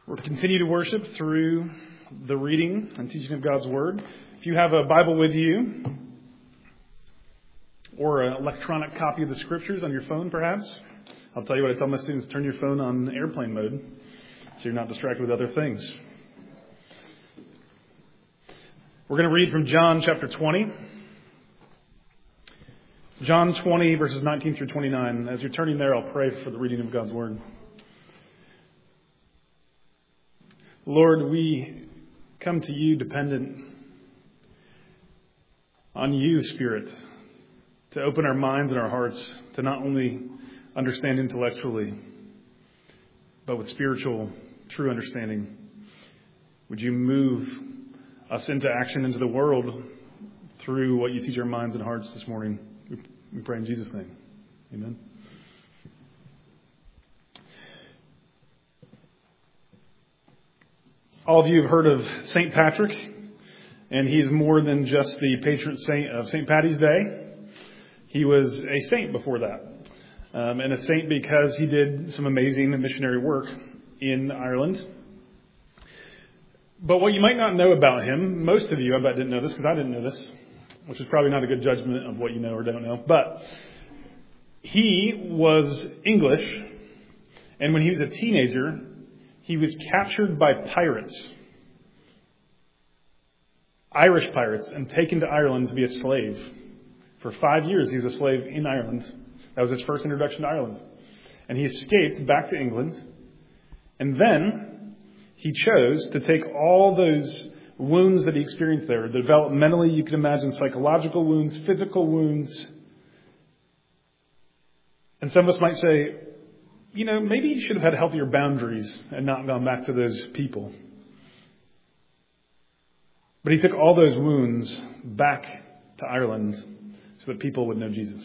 We're to continue to worship through the reading and teaching of God's Word. If you have a Bible with you, or an electronic copy of the Scriptures on your phone, perhaps, I'll tell you what I tell my students: turn your phone on airplane mode so you're not distracted with other things. We're going to read from John chapter 20. John 20, verses 19 through 29. As you're turning there, I'll pray for the reading of God's Word. Lord, we come to you dependent on you, Spirit, to open our minds and our hearts to not only understand intellectually, but with spiritual, true understanding. Would you move us into action, into the world, through what you teach our minds and hearts this morning? We pray in Jesus' name. Amen. All of you have heard of St. Patrick, and he is more than just the patron saint of St. Paddy's Day. He was a saint before that, and a saint because he did some amazing missionary work in Ireland. But what you might not know about him, most of you, I bet, didn't know this, because I didn't know this, which is probably not a good judgment of what you know or don't know. But he was English, and when he was a teenager, he was captured by pirates, Irish pirates, and taken to Ireland to be a slave. For 5 years, he was a slave in Ireland. That was his first introduction to Ireland. And he escaped back to England. And then he chose to take all those wounds that he experienced there, developmentally, you can imagine psychological wounds, physical wounds. And some of us might say, you know, maybe he should have had healthier boundaries and not gone back to those people. But he took all those wounds back to Ireland so that people would know Jesus.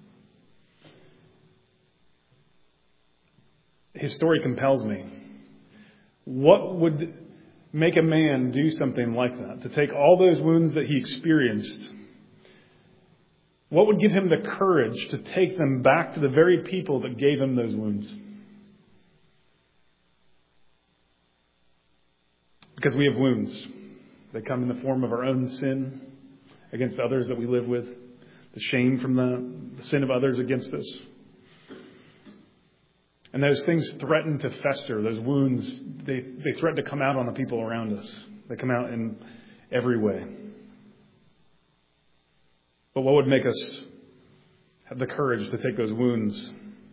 His story compels me. What would make a man do something like that? To take all those wounds that he experienced, what would give him the courage to take them back to the very people that gave him those wounds? Because we have wounds. They come in the form of our own sin against others that we live with, the shame from the sin of others against us. And those things threaten to fester. Those wounds, they threaten to come out on the people around us. They come out in every way. But what would make us have the courage to take those wounds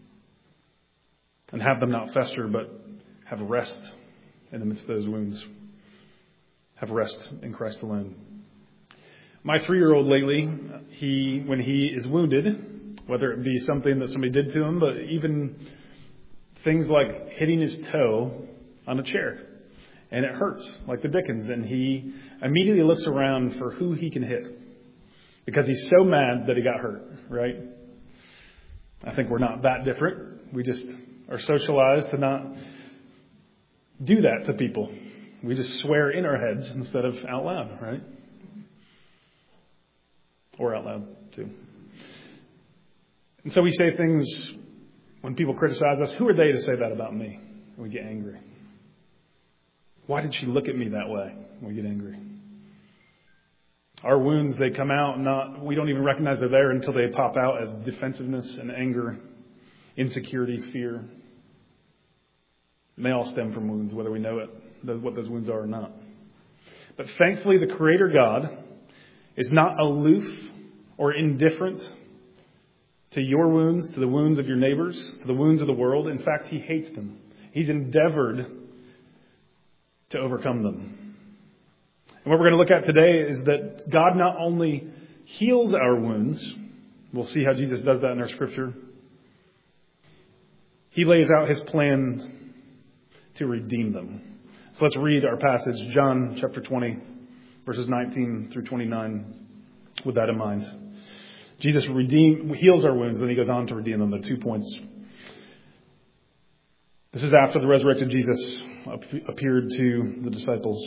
and have them not fester, but have rest in the midst of those wounds? Have rest in Christ alone. My 3-year-old lately, when he is wounded, whether it be something that somebody did to him, but even things like hitting his toe on a chair, and it hurts like the dickens, and he immediately looks around for who he can hit because he's so mad that he got hurt, right? I think we're not that different. We just are socialized to not do that to people. We just swear in our heads instead of out loud, right? Or out loud, too. And so we say things when people criticize us. Who are they to say that about me? And we get angry. Why did she look at me that way? We get angry. Our wounds, they come out, we don't even recognize they're there until they pop out as defensiveness and anger, insecurity, fear. And they all stem from wounds, whether we know what those wounds are or not. But thankfully, the Creator God is not aloof or indifferent to your wounds, to the wounds of your neighbors, to the wounds of the world. In fact, He hates them. He's endeavored to overcome them. And what we're going to look at today is that God not only heals our wounds, we'll see how Jesus does that in our scripture. He lays out His plan to redeem them. So let's read our passage, John chapter 20, verses 19 through 29, with that in mind. Jesus heals our wounds, and He goes on to redeem them. The 2 points. This is after the resurrected Jesus appeared to the disciples.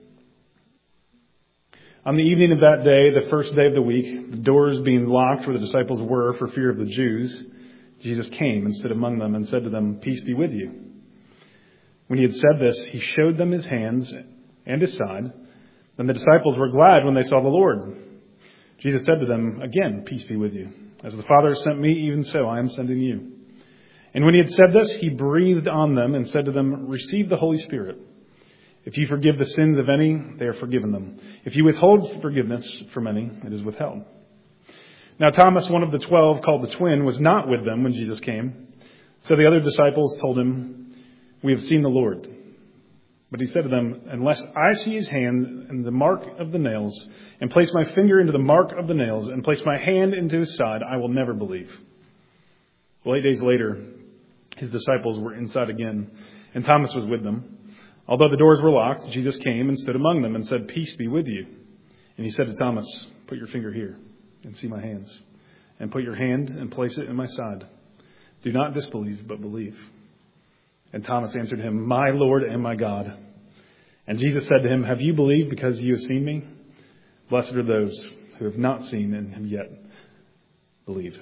On the evening of that day, the first day of the week, the doors being locked where the disciples were for fear of the Jews, Jesus came and stood among them and said to them, "Peace be with you." When he had said this, he showed them his hands and his side. Then the disciples were glad when they saw the Lord. Jesus said to them, "Again, peace be with you. As the Father has sent me, even so I am sending you." And when he had said this, he breathed on them and said to them, "Receive the Holy Spirit. If you forgive the sins of any, they are forgiven them. If you withhold forgiveness from any, it is withheld." Now Thomas, one of the 12, called the twin, was not with them when Jesus came. So the other disciples told him, "We have seen the Lord." But he said to them, "Unless I see his hand and the mark of the nails, and place my finger into the mark of the nails, and place my hand into his side, I will never believe." Well, 8 days later, his disciples were inside again, and Thomas was with them. Although the doors were locked, Jesus came and stood among them and said, "Peace be with you." And he said to Thomas, "Put your finger here and see my hands, and put your hand and place it in my side. Do not disbelieve, but believe." And Thomas answered him, "My Lord and my God." And Jesus said to him, "Have you believed because you have seen me? Blessed are those who have not seen and have yet believed."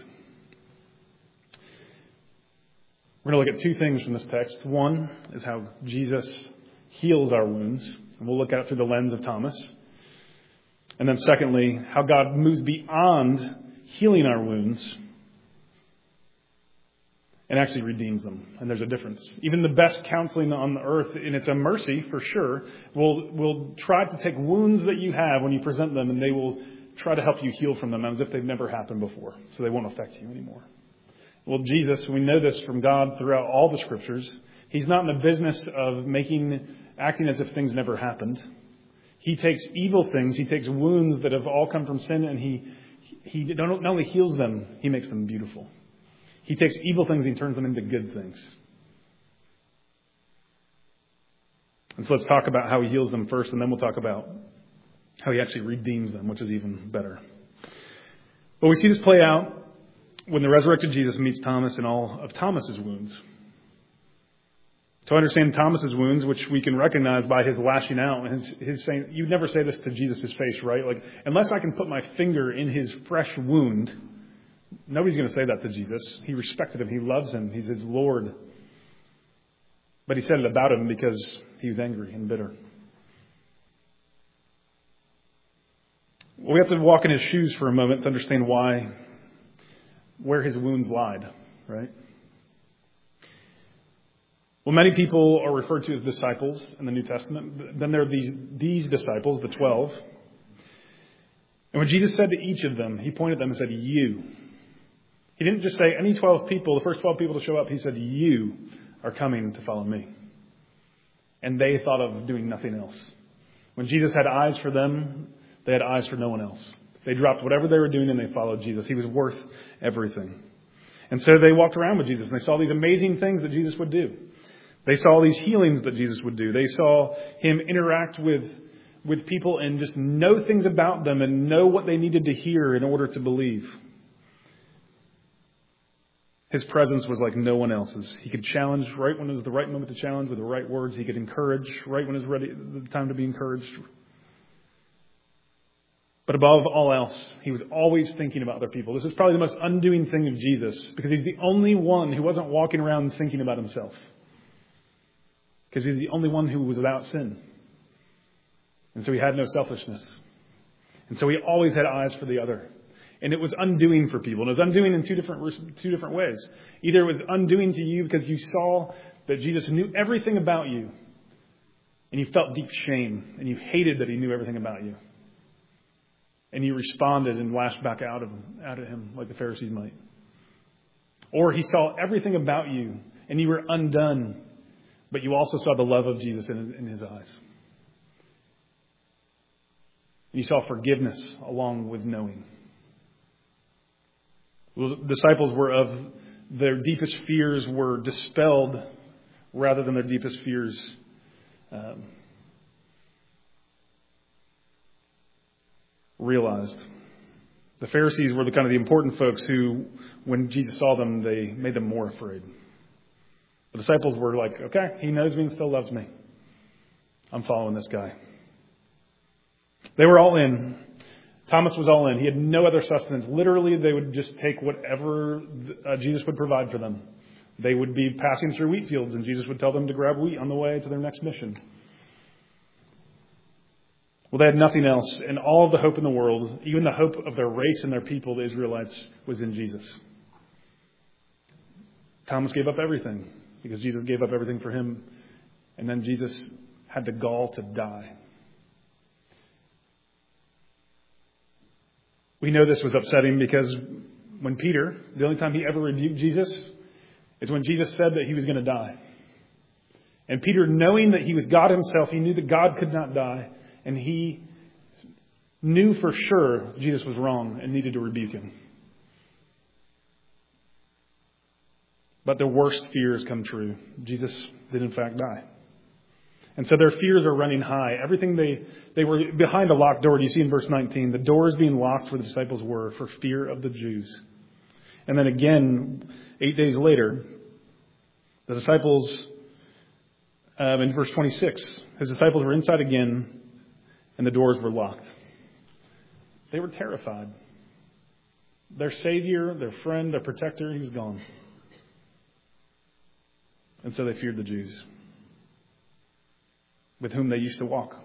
We're going to look at two things from this text. One is how Jesus heals our wounds, and we'll look at it through the lens of Thomas. And then secondly, how God moves beyond healing our wounds and actually redeems them. And there's a difference. Even the best counseling on the earth, and it's a mercy for sure, will try to take wounds that you have when you present them, and they will try to help you heal from them as if they've never happened before, so they won't affect you anymore. Well, Jesus, we know this from God throughout all the scriptures. He's not in the business of acting as if things never happened. He takes evil things, he takes wounds that have all come from sin, and he not only heals them, he makes them beautiful. He takes evil things and turns them into good things. And so let's talk about how he heals them first, and then we'll talk about how he actually redeems them, which is even better. But we see this play out when the resurrected Jesus meets Thomas and all of Thomas's wounds. To understand Thomas's wounds, which we can recognize by his lashing out and his saying, you'd never say this to Jesus' face, right? Like, unless I can put my finger in his fresh wound, nobody's going to say that to Jesus. He respected him. He loves him. He's his Lord. But he said it about him because he was angry and bitter. Well, we have to walk in his shoes for a moment to understand where his wounds lied, right? Well, many people are referred to as disciples in the New Testament. Then there are these disciples, the 12. And when Jesus said to each of them, he pointed at them and said, "You." He didn't just say any 12 people, the first 12 people to show up. He said, "You are coming to follow me." And they thought of doing nothing else. When Jesus had eyes for them, they had eyes for no one else. They dropped whatever they were doing and they followed Jesus. He was worth everything. And so they walked around with Jesus and they saw these amazing things that Jesus would do. They saw these healings that Jesus would do. They saw him interact with people and just know things about them and know what they needed to hear in order to believe. His presence was like no one else's. He could challenge right when it was the right moment to challenge with the right words. He could encourage right when it was ready, the time to be encouraged. But above all else, he was always thinking about other people. This is probably the most undoing thing of Jesus, because he's the only one who wasn't walking around thinking about himself. Because he's the only one who was without sin. And so he had no selfishness. And so he always had eyes for the other. And it was undoing for people. And it was undoing in two different ways. Either it was undoing to you because you saw that Jesus knew everything about you, and you felt deep shame, and you hated that he knew everything about you. And you responded and lashed back out at him like the Pharisees might. Or he saw everything about you, and you were undone, but you also saw the love of Jesus in his eyes. And you saw forgiveness along with knowing. The disciples were of their deepest fears were dispelled rather than their deepest fears realized. The Pharisees were the important folks who, when Jesus saw them, they made them more afraid. The disciples were like, okay, he knows me and still loves me. I'm following this guy. They were all in. Thomas was all in. He had no other sustenance. Literally, they would just take whatever Jesus would provide for them. They would be passing through wheat fields, and Jesus would tell them to grab wheat on the way to their next mission. Well, they had nothing else, and all of the hope in the world, even the hope of their race and their people, the Israelites, was in Jesus. Thomas gave up everything because Jesus gave up everything for him, and then Jesus had the gall to die. We know this was upsetting because when Peter, the only time he ever rebuked Jesus, is when Jesus said that he was going to die. And Peter, knowing that he was God himself, he knew that God could not die, and he knew for sure Jesus was wrong and needed to rebuke him. But their worst fears come true. Jesus did in fact die. And so their fears are running high. Everything they were behind a locked door. Do you see in verse 19? The doors being locked where the disciples were for fear of the Jews. And then again, 8 days later, the disciples, in verse 26, his disciples were inside again and the doors were locked. They were terrified. Their Savior, their friend, their protector, he was gone. And so they feared the Jews, with whom they used to walk.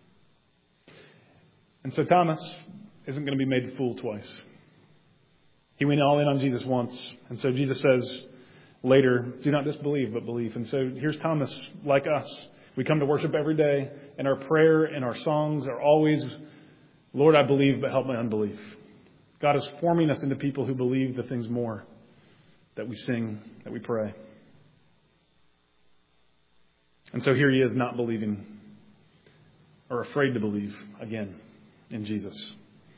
And so Thomas isn't going to be made a fool twice. He went all in on Jesus once. And so Jesus says later, do not disbelieve, but believe. And so here's Thomas, like us. We come to worship every day, and our prayer and our songs are always, Lord, I believe, but help my unbelief. God is forming us into people who believe the things more that we sing, that we pray. And so here he is, not believing or afraid to believe again in Jesus.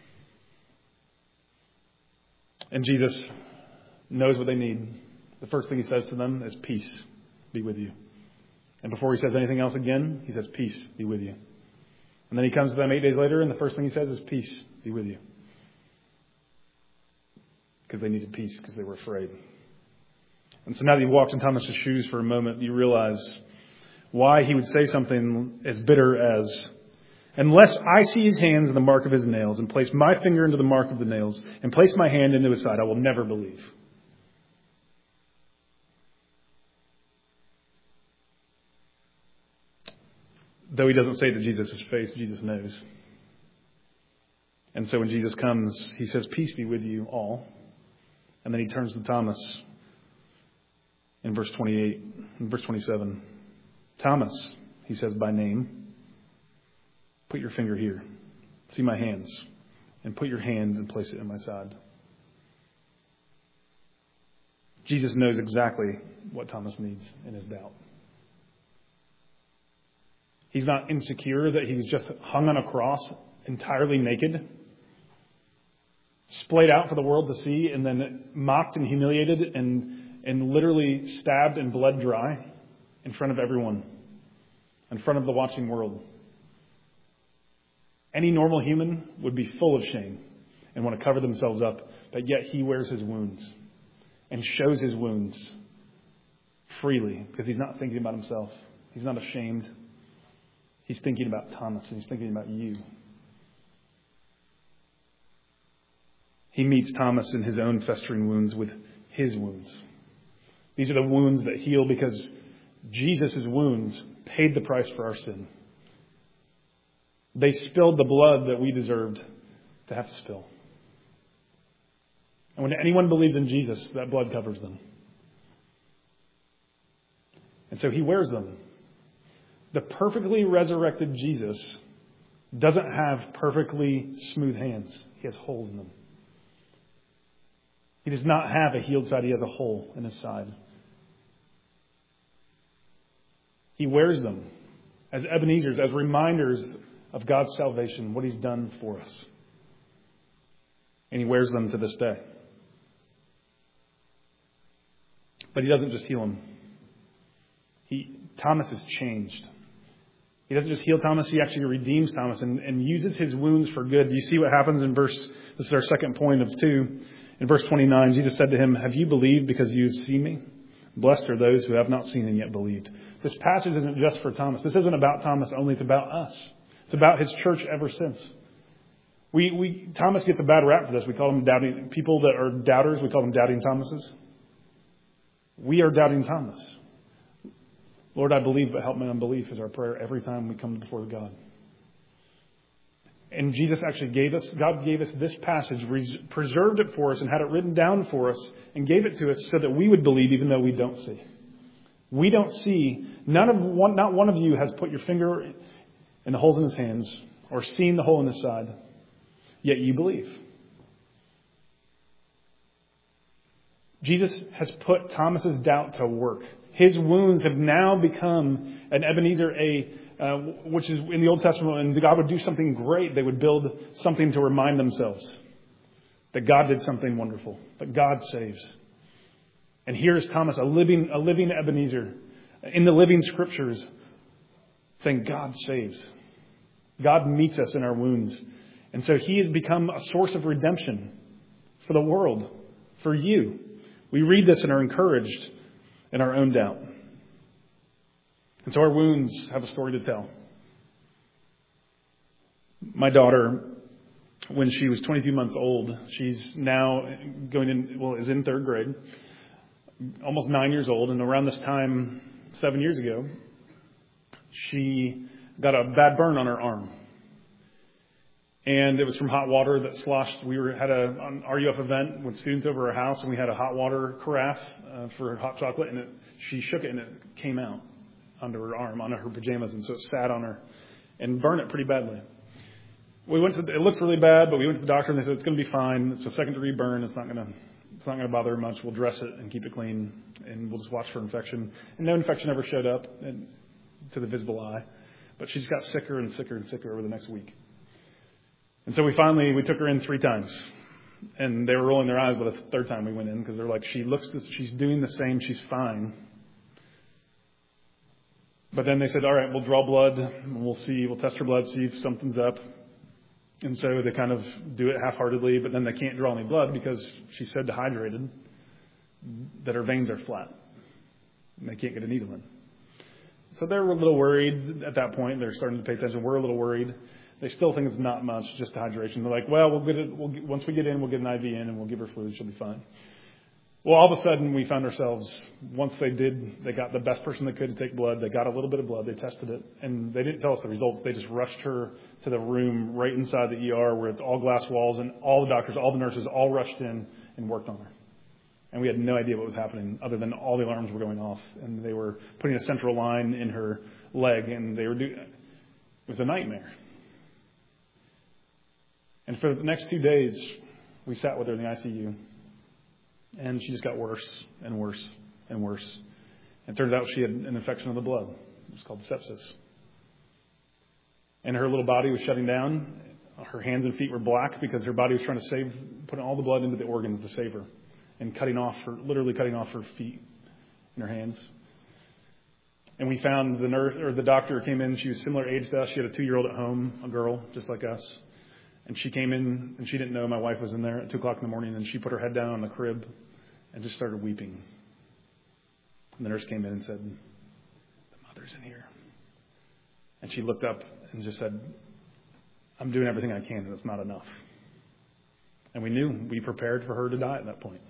And Jesus knows what they need. The first thing he says to them is, peace be with you. And before he says anything else again, he says, peace be with you. And then he comes to them 8 days later, and the first thing he says is, peace be with you. Because they needed peace, because they were afraid. And so now that he walks in Thomas' shoes for a moment, you realize why he would say something as bitter as, unless I see his hands in the mark of his nails, and place my finger into the mark of the nails, and place my hand into his side, I will never believe. Though he doesn't say to Jesus' face, Jesus knows. And so when Jesus comes, he says, peace be with you all. And then he turns to Thomas in verse 28, in verse 27. Thomas, he says by name, put your finger here. See my hands. And put your hand and place it in my side. Jesus knows exactly what Thomas needs in his doubt. He's not insecure that he was just hung on a cross entirely naked, splayed out for the world to see, and then mocked and humiliated and literally stabbed and bled dry in front of everyone, in front of the watching world. Any normal human would be full of shame and want to cover themselves up, but yet he wears his wounds and shows his wounds freely because he's not thinking about himself. He's not ashamed. He's thinking about Thomas, and he's thinking about you. He meets Thomas in his own festering wounds with his wounds. These are the wounds that heal because Jesus' wounds paid the price for our sin. They spilled the blood that we deserved to have to spill. And when anyone believes in Jesus, that blood covers them. And so he wears them. The perfectly resurrected Jesus doesn't have perfectly smooth hands. He has holes in them. He does not have a healed side. He has a hole in his side. He wears them as Ebenezer's, as reminders of God's salvation, what he's done for us. And he wears them to this day. But he doesn't just heal him. Thomas is changed. He doesn't just heal Thomas, he actually redeems Thomas and uses his wounds for good. Do you see what happens in this is our second point of 2. In verse 29, Jesus said to him, have you believed because you have seen me? Blessed are those who have not seen and yet believed. This passage isn't just for Thomas. This isn't about Thomas only, it's about us. It's about his church ever since. Thomas gets a bad rap for this. We call them doubting, people that are doubters, we call them doubting Thomases. We are doubting Thomas. Lord, I believe, but help my unbelief is our prayer every time we come before God. And Jesus actually God gave us this passage, preserved it for us and had it written down for us and gave it to us so that we would believe even though we don't see. We don't see, not one of you has put your finger in the holes in his hands or seen the hole in his side, yet you believe. Jesus has put Thomas's doubt to work. His wounds have now become an Ebenezer, which is in the Old Testament, and God would do something great. They would build something to remind themselves that God did something wonderful, that God saves. And here is Thomas, a living Ebenezer, in the living scriptures, saying God saves. God meets us in our wounds. And so he has become a source of redemption for the world, for you. We read this and are encouraged in our own doubt. And so our wounds have a story to tell. My daughter, when she was 22 months old, she's now is in third grade, almost 9 years old. And around this time, 7 years ago, she got a bad burn on her arm. And it was from hot water that sloshed. We had an RUF event with students over our house, and we had a hot water carafe for hot chocolate, and she shook it, and it came out under her arm, under her pajamas, and so it sat on her and burned it pretty badly. It looked really bad, but we went to the doctor, and they said it's going to be fine. It's a second-degree burn. It's not going to bother her much. We'll dress it and keep it clean, and we'll just watch for infection. And no infection ever showed up to the visible eye, but she's got sicker and sicker and sicker over the next week. And so we took her in 3 times, and they were rolling their eyes by the third time we went in because they're like, she's doing the same, she's fine. But then they said, all right, we'll draw blood, and we'll test her blood, see if something's up. And so they kind of do it half-heartedly, but then they can't draw any blood because she's so dehydrated that her veins are flat, and they can't get a needle in. So they're a little worried at that point. They're starting to pay attention. We're a little worried. They still think it's not much, just dehydration. They're like, well, once we get in, we'll get an IV in and we'll give her fluid. She'll be fine. Well, all of a sudden, we found ourselves, once they got the best person they could to take blood. They got a little bit of blood. They tested it, and they didn't tell us the results. They just rushed her to the room right inside the ER where it's all glass walls, and all the doctors, all the nurses, all rushed in and worked on her. And we had no idea what was happening other than all the alarms were going off, and they were putting a central line in her leg, and it was a nightmare. And for the next 2 days, we sat with her in the ICU. And she just got worse and worse and worse. And it turns out she had an infection of the blood. It was called sepsis. And her little body was shutting down. Her hands and feet were black because her body was trying to putting all the blood into the organs to save her. And literally cutting off her feet and her hands. And we found the doctor came in. She was similar age to us. She had a 2-year-old at home, a girl, just like us. And she came in, and she didn't know my wife was in there at 2 o'clock in the morning, and she put her head down on the crib and just started weeping. And the nurse came in and said, the mother's in here. And she looked up and just said, I'm doing everything I can, and it's not enough. And we prepared for her to die at that point.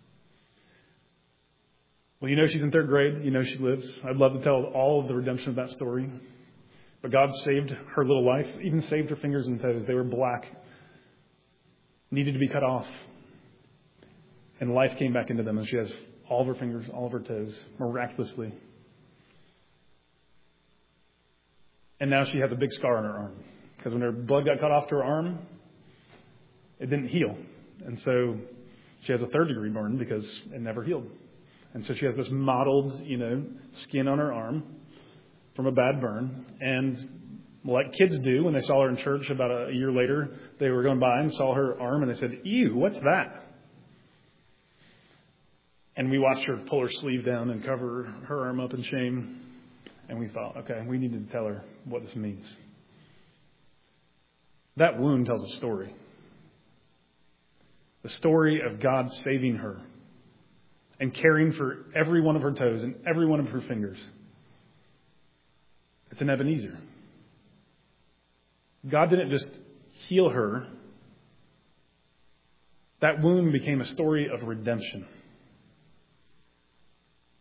Well, she's in 3rd grade. She lives. I'd love to tell all of the redemption of that story. But God saved her little life, even saved her fingers and toes. They were black, needed to be cut off. And life came back into them, and she has all of her fingers, all of her toes, miraculously. And now she has a big scar on her arm. Because when her blood got cut off to her arm, it didn't heal. And so she has a 3rd-degree burn because it never healed. And so she has this mottled, skin on her arm from a bad burn. And like kids do, when they saw her in church about a year later, they were going by and saw her arm and they said, ew, what's that? And we watched her pull her sleeve down and cover her arm up in shame. And we thought, okay, we need to tell her what this means. That wound tells a story. The story of God saving her and caring for every one of her toes and every one of her fingers. It's an Ebenezer. God didn't just heal her. That wound became a story of redemption.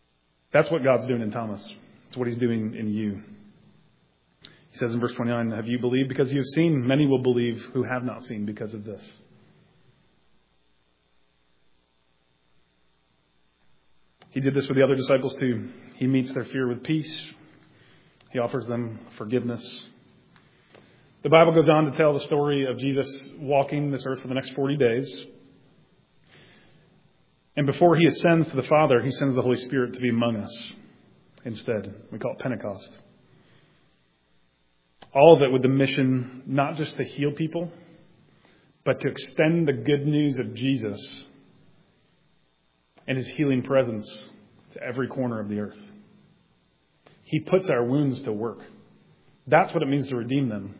That's what God's doing in Thomas. It's what he's doing in you. He says in verse 29, have you believed because you have seen? Many will believe who have not seen because of this. He did this with the other disciples too. He meets their fear with peace. He offers them forgiveness. The Bible goes on to tell the story of Jesus walking this earth for the next 40 days. And before he ascends to the Father, he sends the Holy Spirit to be among us instead. We call it Pentecost. All of it with the mission not just to heal people, but to extend the good news of Jesus and his healing presence to every corner of the earth. He puts our wounds to work. That's what it means to redeem them.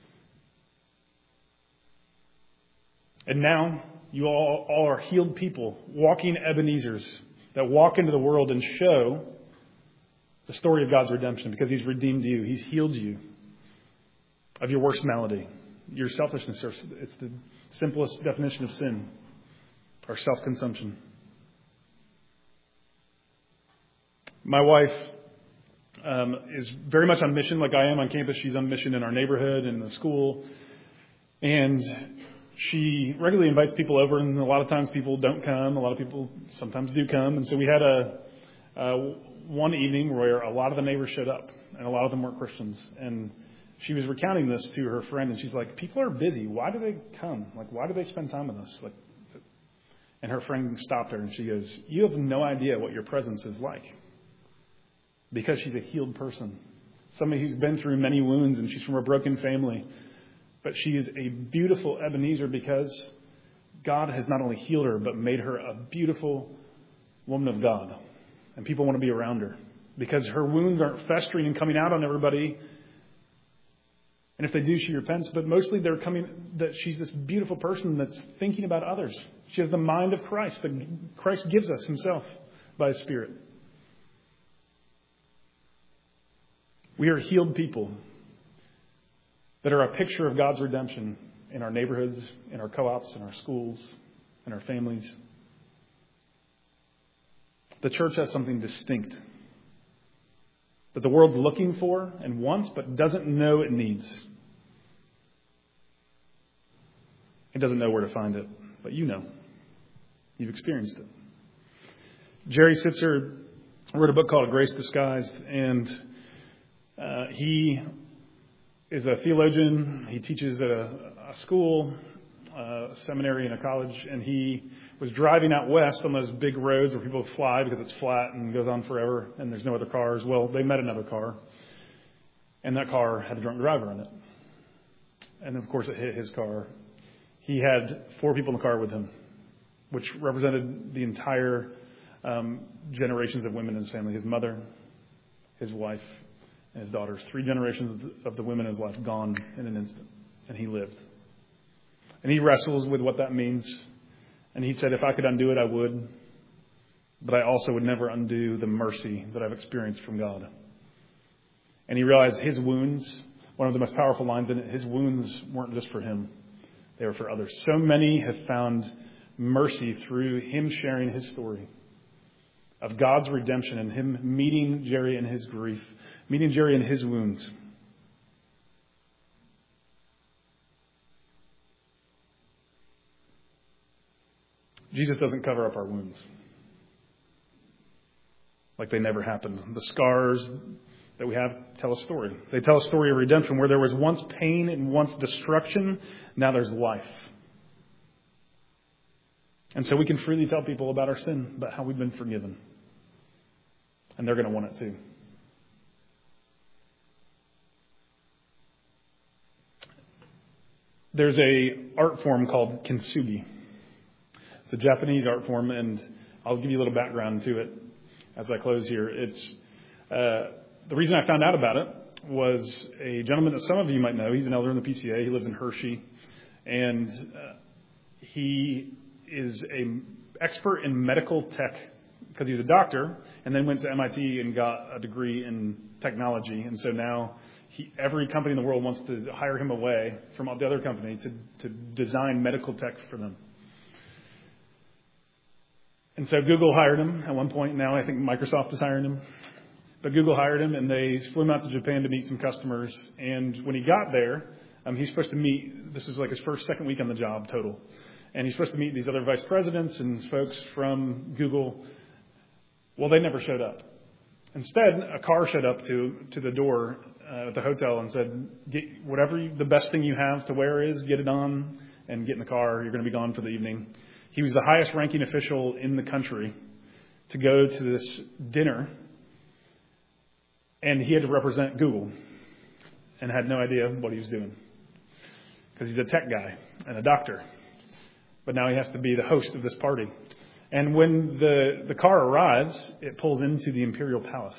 And now, you all are healed people, walking Ebenezers that walk into the world and show the story of God's redemption because he's redeemed you. He's healed you of your worst malady, your selfishness. It's the simplest definition of sin, or self-consumption. My wife is very much on mission like I am on campus. She's on mission in our neighborhood and the school. And she regularly invites people over, and a lot of times people don't come. A lot of people sometimes do come. And so we had one evening where a lot of the neighbors showed up, and a lot of them weren't Christians. And she was recounting this to her friend, and she's like, people are busy. Why do they come? Like, why do they spend time with us? And her friend stopped her, and she goes, you have no idea what your presence is like. Because she's a healed person. Somebody who's been through many wounds, and she's from a broken family. But she is a beautiful Ebenezer because God has not only healed her, but made her a beautiful woman of God. And people want to be around her. Because her wounds aren't festering and coming out on everybody. And if they do, she repents. But mostly they're coming that she's this beautiful person that's thinking about others. She has the mind of Christ. That Christ gives us himself by his Spirit. We are healed people that are a picture of God's redemption in our neighborhoods, in our co-ops, in our schools, in our families. The church has something distinct that the world's looking for and wants, but doesn't know it needs. It doesn't know where to find it, but you know. You've experienced it. Jerry Sitzer wrote a book called Grace Disguised, and he is a theologian. He teaches at a school, a seminary, and a college. And he was driving out west on those big roads where people fly because it's flat and goes on forever and there's no other cars. Well, they met another car, and that car had a drunk driver in it. And of course, it hit his car. He had 4 people in the car with him, which represented the entire generations of women in his family. His mother, his wife, and his daughters. 3 generations of the women in his life gone in an instant. And he lived. And he wrestles with what that means. And he said, if I could undo it, I would. But I also would never undo the mercy that I've experienced from God. And he realized his wounds, one of the most powerful lines in it, his wounds weren't just for him. They were for others. So many have found mercy through him sharing his story of God's redemption and him meeting Jerry in his grief, meeting Jerry in his wounds. Jesus doesn't cover up our wounds like they never happened. The scars that we have tell a story. They tell a story of redemption where there was once pain and once destruction. Now there's life. And so we can freely tell people about our sin, about how we've been forgiven. And they're going to want it too. There's a art form called kintsugi. It's a Japanese art form, and I'll give you a little background to it as I close here. It's the reason I found out about it was a gentleman that some of you might know. He's an elder in the PCA. He lives in Hershey, and he is an expert in medical tech because he's a doctor, and then went to MIT and got a degree in technology. And so now every company in the world wants to hire him away from the other company to design medical tech for them. And And so Google hired him at one point. Now I think Microsoft is hiring him. But Google hired him, and they flew him out to Japan to meet some customers. And when he got there, he's supposed to meet, this is like his second week on the job total. And he's supposed to meet these other vice presidents and folks from Google. Well, they never showed up. Instead, a car showed up to the door at the hotel and said, "Get whatever the best thing you have to wear is, get it on and get in the car. You're going to be gone for the evening." He was the highest ranking official in the country to go to this dinner, and he had to represent Google and had no idea what he was doing because he's a tech guy and a doctor. But now he has to be the host of this party. And when the car arrives, it pulls into the Imperial Palace,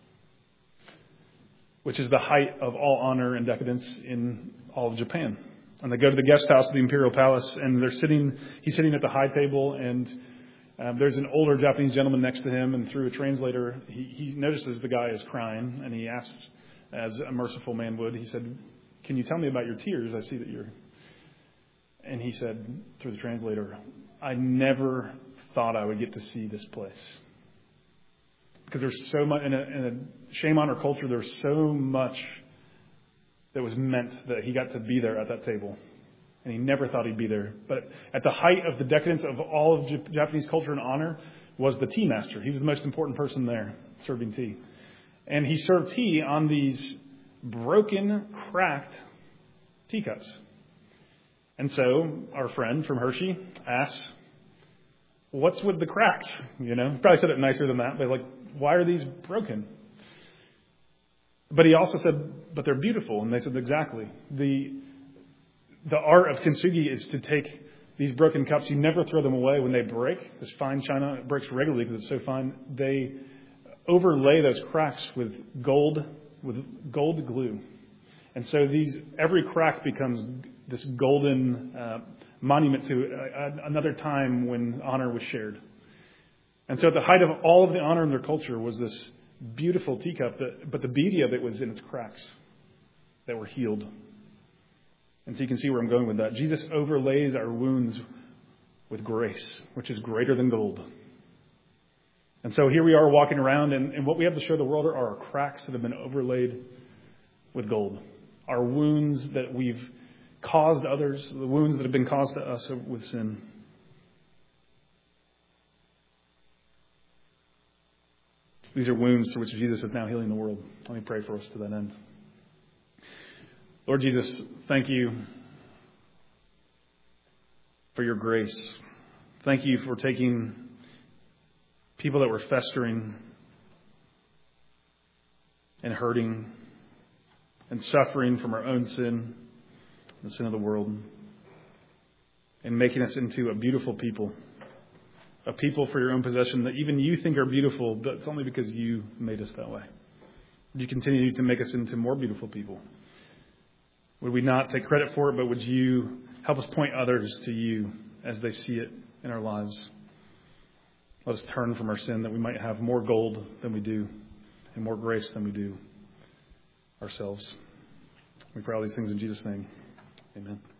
which is the height of all honor and decadence in all of Japan. And they go to the guest house of the Imperial Palace, and he's sitting at the high table, and there's an older Japanese gentleman next to him, and through a translator, he notices the guy is crying, and he asks, as a merciful man would, he said, "Can you tell me about your tears? I see that you're..." And he said, through the translator, "I never thought I would get to see this place." Because there's so much, in a shame honor culture, there's so much that was meant that he got to be there at that table. And he never thought he'd be there. But at the height of the decadence of all of Japanese culture and honor was the tea master. He was the most important person there, serving tea. And he served tea on these broken, cracked teacups. And so our friend from Hershey asks, "What's with the cracks?" Probably said it nicer than that, but why are these broken? But he also said, "But they're beautiful." And they said, "Exactly. The art of kintsugi is to take these broken cups. You never throw them away when they break. This fine china, it breaks regularly because it's so fine. They overlay those cracks with gold glue. And so every crack becomes this golden monument to another time when honor was shared." And so at the height of all of the honor in their culture was this beautiful teacup, but the beauty of it was in its cracks that were healed. And so you can see where I'm going with that. Jesus overlays our wounds with grace, which is greater than gold. And so here we are walking around, and what we have to show the world are our cracks that have been overlaid with gold. Our wounds that we've caused others, the wounds that have been caused to us with sin. These are wounds through which Jesus is now healing the world. Let me pray for us to that end. Lord Jesus, thank you for your grace. Thank you for taking people that were festering and hurting and suffering from our own sin, the sin of the world, and making us into a beautiful people. A people for your own possession that even you think are beautiful, but it's only because you made us that way. Would you continue to make us into more beautiful people? Would we not take credit for it, but would you help us point others to you as they see it in our lives? Let us turn from our sin that we might have more gold than we do and more grace than we do ourselves. We pray all these things in Jesus' name. Amen.